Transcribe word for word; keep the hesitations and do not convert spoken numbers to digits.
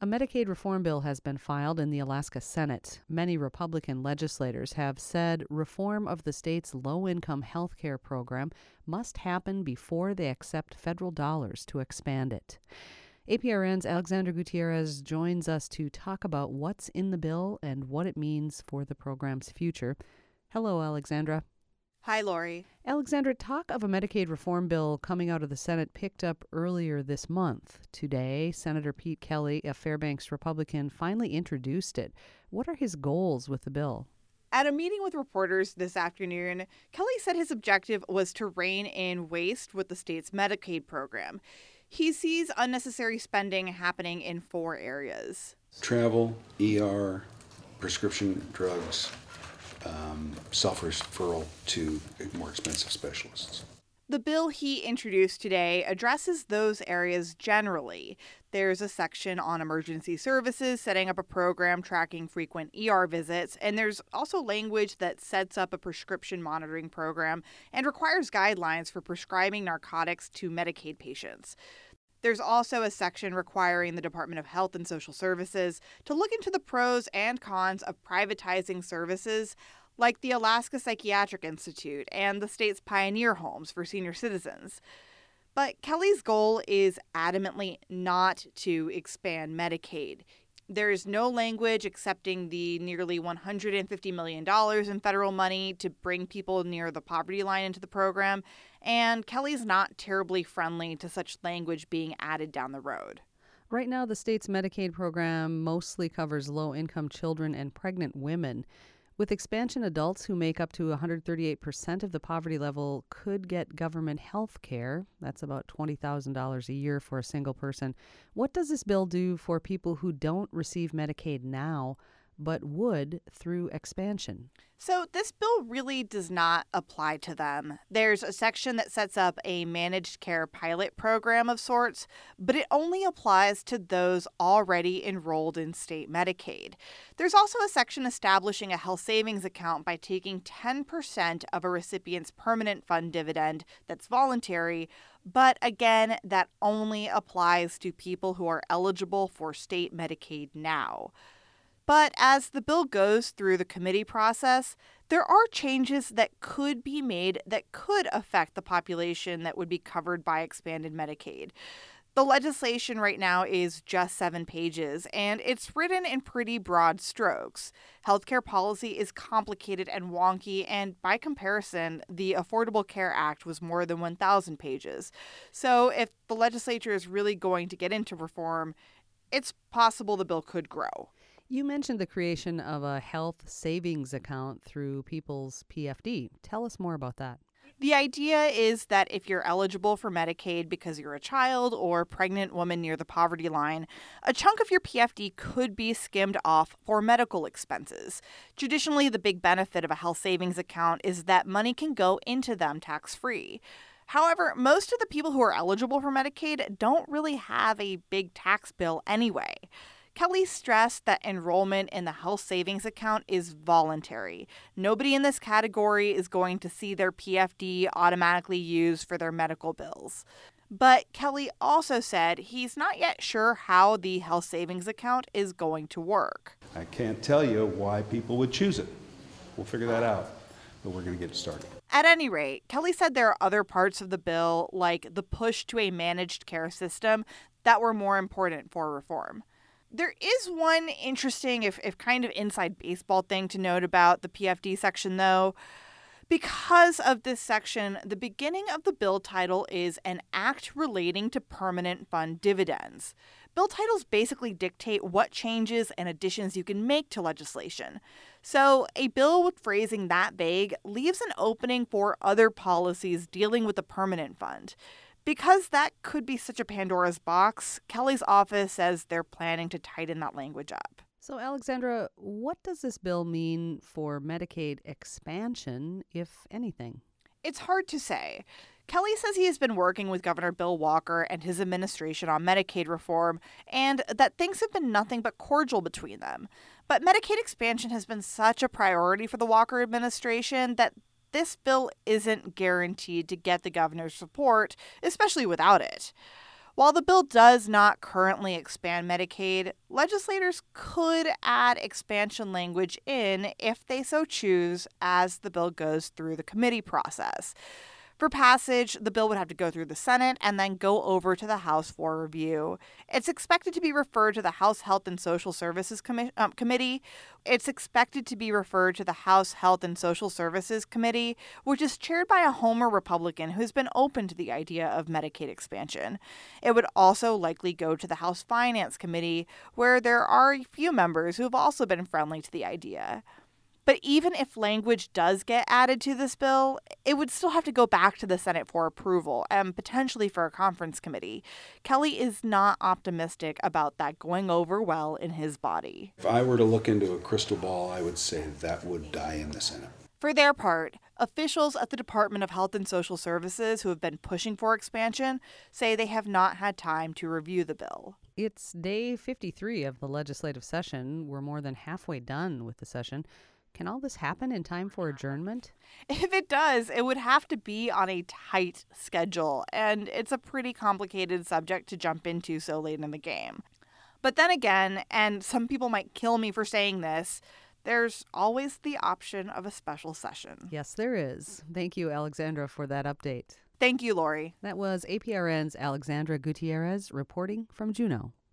A Medicaid reform bill has been filed in the Alaska Senate. Many Republican legislators have said reform of the state's low-income health care program must happen before they accept federal dollars to expand it. A P R N's Alexandra Gutierrez joins us to talk about what's in the bill and what it means for the program's future. Hello, Alexandra. Hi, Lori. Alexandra, talk of a Medicaid reform bill coming out of the Senate picked up earlier this month. Today, Senator Pete Kelly, a Fairbanks Republican, finally introduced it. What are his goals with the bill? At a meeting with reporters this afternoon, Kelly said his objective was to rein in waste with the state's Medicaid program. He sees unnecessary spending happening in four areas: travel, E R, prescription drugs, um, self-referral to more expensive specialists. The bill he introduced today addresses those areas generally. There's a section on emergency services, setting up a program tracking frequent E R visits, and there's also language that sets up a prescription monitoring program and requires guidelines for prescribing narcotics to Medicaid patients. There's also a section requiring the Department of Health and Social Services to look into the pros and cons of privatizing services like the Alaska Psychiatric Institute and the state's Pioneer Homes for senior citizens. But Kelly's goal is adamantly not to expand Medicaid. There is no language accepting the nearly one hundred fifty million dollars in federal money to bring people near the poverty line into the program, and Kelly's not terribly friendly to such language being added down the road. Right now, the state's Medicaid program mostly covers low-income children and pregnant women. With expansion, adults who make up to one hundred thirty-eight percent of the poverty level could get government health care. That's about twenty thousand dollars a year for a single person. What does this bill do for people who don't receive Medicaid now, but would through expansion? So this bill really does not apply to them. There's a section that sets up a managed care pilot program of sorts, but it only applies to those already enrolled in state Medicaid. There's also a section establishing a health savings account by taking ten percent of a recipient's permanent fund dividend that's voluntary, but again, that only applies to people who are eligible for state Medicaid now. But as the bill goes through the committee process, there are changes that could be made that could affect the population that would be covered by expanded Medicaid. The legislation right now is just seven pages, and it's written in pretty broad strokes. Healthcare policy is complicated and wonky, and by comparison, the Affordable Care Act was more than one thousand pages. So if the legislature is really going to get into reform, it's possible the bill could grow. You mentioned the creation of a health savings account through People's P F D. Tell us more about that. The idea is that if you're eligible for Medicaid because you're a child or pregnant woman near the poverty line, a chunk of your P F D could be skimmed off for medical expenses. Traditionally, the big benefit of a health savings account is that money can go into them tax-free. However, most of the people who are eligible for Medicaid don't really have a big tax bill anyway. Kelly stressed that enrollment in the health savings account is voluntary. Nobody in this category is going to see their P F D automatically used for their medical bills. But Kelly also said he's not yet sure how the health savings account is going to work. I can't tell you why people would choose it. We'll figure that out, but we're going to get started. At any rate, Kelly said there are other parts of the bill, like the push to a managed care system, that were more important for reform. There is one interesting, if, if kind of inside baseball thing to note about the P F D section, though. Because of this section, the beginning of the bill title is an act relating to permanent fund dividends. Bill titles basically dictate what changes and additions you can make to legislation. So a bill with phrasing that vague leaves an opening for other policies dealing with the permanent fund. Because that could be such a Pandora's box, Kelly's office says they're planning to tighten that language up. So, Alexandra, what does this bill mean for Medicaid expansion, if anything? It's hard to say. Kelly says he has been working with Governor Bill Walker and his administration on Medicaid reform, and that things have been nothing but cordial between them. But Medicaid expansion has been such a priority for the Walker administration that this bill isn't guaranteed to get the governor's support, especially without it. While the bill does not currently expand Medicaid, legislators could add expansion language in if they so choose as the bill goes through the committee process. For passage, the bill would have to go through the Senate and then go over to the House for review. It's expected to be referred to the House Health and Social Services Com- um, Committee. It's expected to be referred to the House Health and Social Services Committee, which is chaired by a Homer Republican who's been open to the idea of Medicaid expansion. It would also likely go to the House Finance Committee, where there are a few members who have also been friendly to the idea. But even if language does get added to this bill, it would still have to go back to the Senate for approval and potentially for a conference committee. Kelly is not optimistic about that going over well in his body. If I were to look into a crystal ball, I would say that would die in the Senate. For their part, officials at the Department of Health and Social Services who have been pushing for expansion say they have not had time to review the bill. It's day fifty-three of the legislative session. We're more than halfway done with the session. Can all this happen in time for adjournment? If it does, it would have to be on a tight schedule, and it's a pretty complicated subject to jump into so late in the game. But then again, and some people might kill me for saying this, there's always the option of a special session. Yes, there is. Thank you, Alexandra, for that update. Thank you, Lori. That was A P R N's Alexandra Gutierrez reporting from Juneau.